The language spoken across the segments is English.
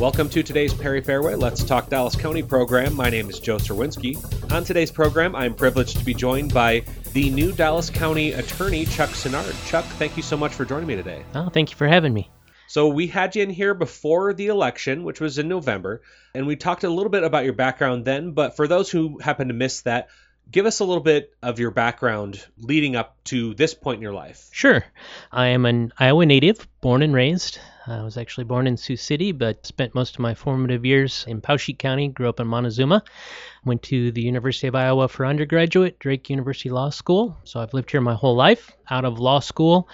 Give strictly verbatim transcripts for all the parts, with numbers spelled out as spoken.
Welcome to today's Perry Fairway Let's Talk Dallas County program. My name is Joe Serwinski. On today's program, I'm privileged to be joined by the new Dallas County Attorney, Chuck Sinnard. Chuck, thank you so much for joining me today. Oh, thank you for having me. So we had you in here before the election, which was in November, and we talked a little bit about your background then, but for those who happen to miss that, give us a little bit of your background leading up to this point in your life. Sure. I am an Iowa native, born and raised. I was actually born in Sioux City, but spent most of my formative years in Poweshiek County, grew up in Montezuma. Went to the University of Iowa for undergraduate, Drake University Law School. So I've lived here my whole life. Out of law school,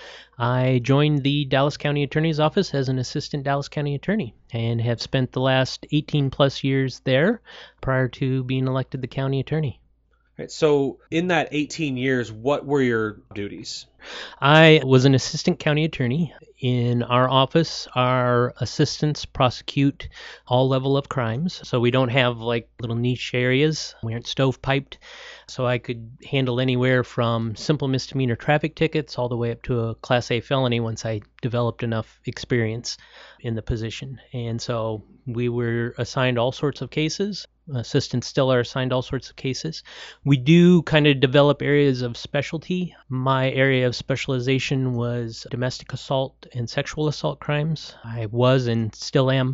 I joined the Dallas County Attorney's Office as an assistant Dallas County attorney and have spent the last eighteen plus years there prior to being elected the county attorney. Right, so in that eighteen years, what were your duties? I was an assistant county attorney. In our office, our assistants prosecute all level of crimes. So we don't have like little niche areas. We aren't stovepiped. So I could handle anywhere from simple misdemeanor traffic tickets all the way up to a Class A felony once I developed enough experience in the position. And so we were assigned all sorts of cases. Assistants still are assigned all sorts of cases. We do kind of develop areas of specialty. My area of specialization was domestic assault and sexual assault crimes. I was and still am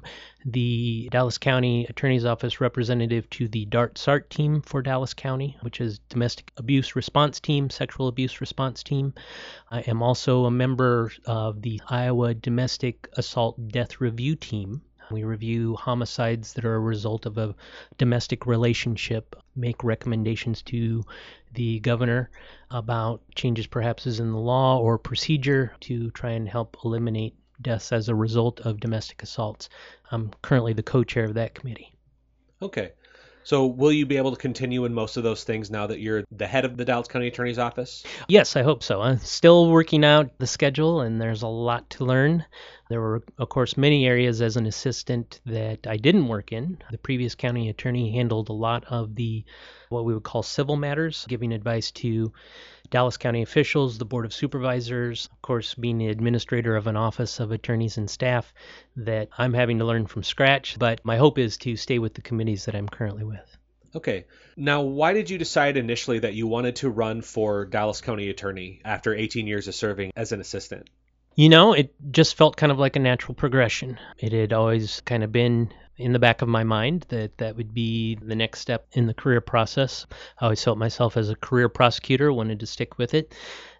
the Dallas County Attorney's Office representative to the DART SART team for Dallas County, which is Domestic Abuse Response Team, Sexual Abuse Response Team. I am also a member of the Iowa Domestic Assault Death Review Team. We review homicides that are a result of a domestic relationship, make recommendations to the governor about changes perhaps in the law or procedure to try and help eliminate deaths as a result of domestic assaults. I'm currently the co-chair of that committee. Okay. So will you be able to continue in most of those things now that you're the head of the Dallas County Attorney's Office? Yes, I hope so. I'm still working out the schedule, and there's a lot to learn. There were, of course, many areas as an assistant that I didn't work in. The previous county attorney handled a lot of the what we would call civil matters, giving advice to Dallas County officials, the Board of Supervisors, of course, being the administrator of an office of attorneys and staff that I'm having to learn from scratch. But my hope is to stay with the committees that I'm currently with. Okay. Now, why did you decide initially that you wanted to run for Dallas County Attorney after eighteen years of serving as an assistant? You know, it just felt kind of like a natural progression. It had always kind of been in the back of my mind that that would be the next step in the career process. I always felt myself as a career prosecutor, wanted to stick with it.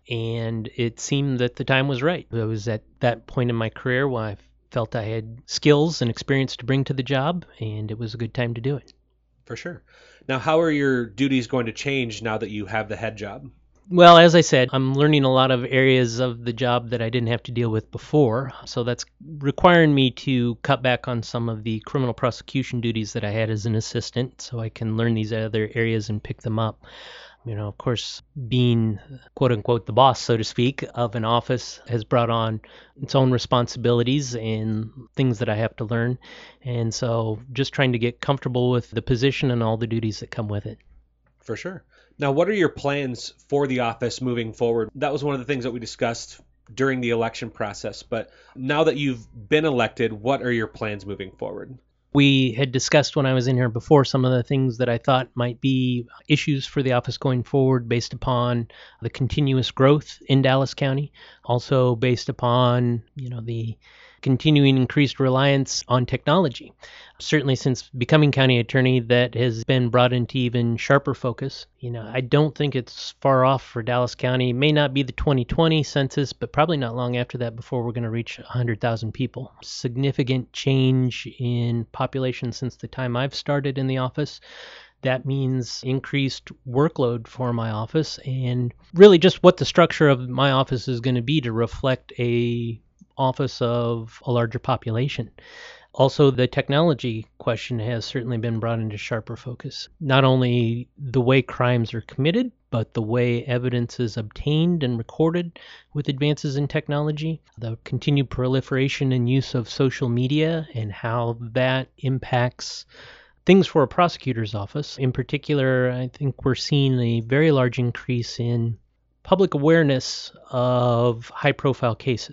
And it seemed that the time was right. I was at that point in my career where I felt I had skills and experience to bring to the job, and it was a good time to do it. For sure. Now, how are your duties going to change now that you have the head job? Well, as I said, I'm learning a lot of areas of the job that I didn't have to deal with before. So that's requiring me to cut back on some of the criminal prosecution duties that I had as an assistant so I can learn these other areas and pick them up. You know, of course, being quote unquote the boss, so to speak, of an office has brought on its own responsibilities and things that I have to learn. And so just trying to get comfortable with the position and all the duties that come with it. For sure. Now, what are your plans for the office moving forward? That was one of the things that we discussed during the election process. But now that you've been elected, what are your plans moving forward? We had discussed when I was in here before some of the things that I thought might be issues for the office going forward based upon the continuous growth in Dallas County, also based upon, you know, the continuing increased reliance on technology. Certainly since becoming county attorney, that has been brought into even sharper focus. You know, I don't think it's far off for Dallas County. It may not be the twenty twenty census, but probably not long after that before we're going to reach one hundred thousand people. Significant change in population since the time I've started in the office. That means increased workload for my office and really just what the structure of my office is going to be to reflect a office of a larger population. Also, the technology question has certainly been brought into sharper focus. Not only the way crimes are committed, but the way evidence is obtained and recorded with advances in technology, the continued proliferation and use of social media and how that impacts things for a prosecutor's office. In particular, I think we're seeing a very large increase in public awareness of high-profile cases.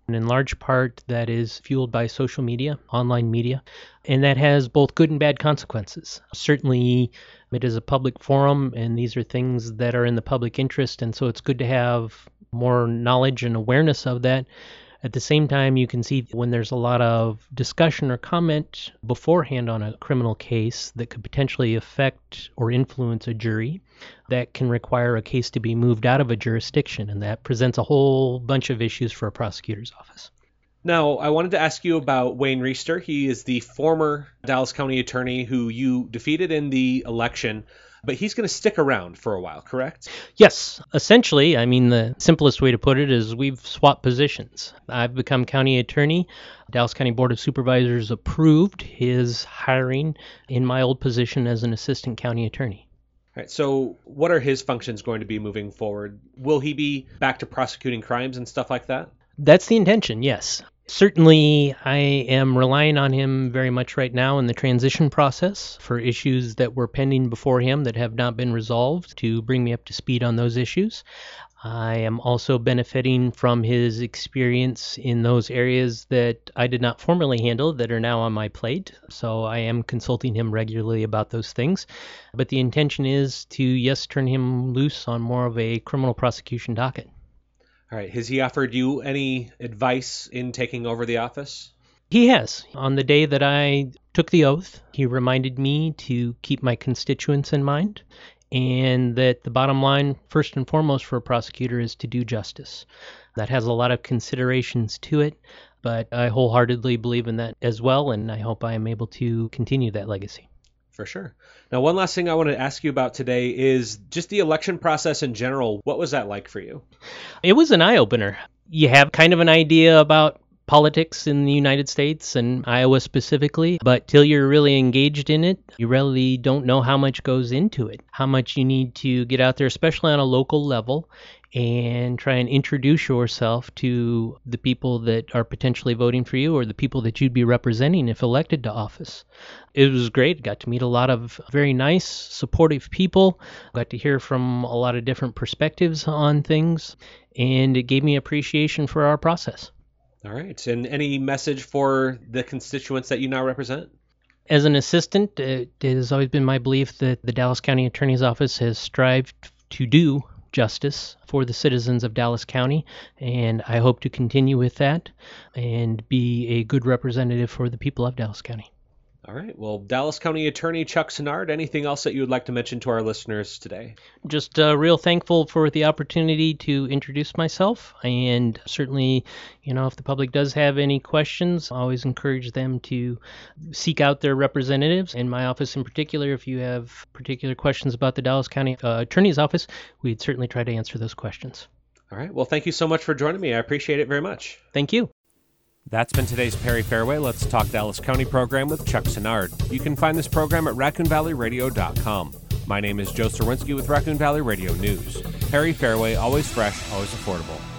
And in large part, that is fueled by social media, online media, and that has both good and bad consequences. Certainly, it is a public forum, and these are things that are in the public interest, and so it's good to have more knowledge and awareness of that. At the same time, you can see when there's a lot of discussion or comment beforehand on a criminal case that could potentially affect or influence a jury, that can require a case to be moved out of a jurisdiction, and that presents a whole bunch of issues for a prosecutor's office. Now, I wanted to ask you about Wayne Reister. He is the former Dallas County attorney who you defeated in the election, but he's going to stick around for a while, correct? Yes. Essentially, I mean, the simplest way to put it is we've swapped positions. I've become county attorney. Dallas County Board of Supervisors approved his hiring in my old position as an assistant county attorney. All right, so what are his functions going to be moving forward? Will he be back to prosecuting crimes and stuff like that? That's the intention, yes. Certainly, I am relying on him very much right now in the transition process for issues that were pending before him that have not been resolved to bring me up to speed on those issues. I am also benefiting from his experience in those areas that I did not formerly handle that are now on my plate. So I am consulting him regularly about those things. But the intention is to, yes, turn him loose on more of a criminal prosecution docket. All right. Has he offered you any advice in taking over the office? He has. On the day that I took the oath, he reminded me to keep my constituents in mind, and that the bottom line, first and foremost for a prosecutor, is to do justice. That has a lot of considerations to it, but I wholeheartedly believe in that as well, and I hope I am able to continue that legacy. For sure. Now, one last thing I want to ask you about today is just the election process in general. What was that like for you? It was an eye-opener. You have kind of an idea about politics in the United States and Iowa specifically, but till you're really engaged in it, you really don't know how much goes into it, how much you need to get out there, especially on a local level, and try and introduce yourself to the people that are potentially voting for you or the people that you'd be representing if elected to office. It was great. Got to meet a lot of very nice, supportive people. Got to hear from a lot of different perspectives on things, and it gave me appreciation for our process. All right. And any message for the constituents that you now represent? As an assistant, it has always been my belief that the Dallas County Attorney's Office has strived to do justice for the citizens of Dallas County, and I hope to continue with that and be a good representative for the people of Dallas County. All right. Well, Dallas County Attorney Chuck Sinnard, anything else that you would like to mention to our listeners today? Just uh, real thankful for the opportunity to introduce myself, and certainly, you know, if the public does have any questions, I always encourage them to seek out their representatives. In my office in particular, if you have particular questions about the Dallas County uh, Attorney's Office, we'd certainly try to answer those questions. All right. Well, thank you so much for joining me. I appreciate it very much. Thank you. That's been today's Perry Fairway Let's Talk Dallas County program with Chuck Sinnard. You can find this program at raccoon valley radio dot com. My name is Joe Serwinski with Raccoon Valley Radio News. Perry Fairway, always fresh, always affordable.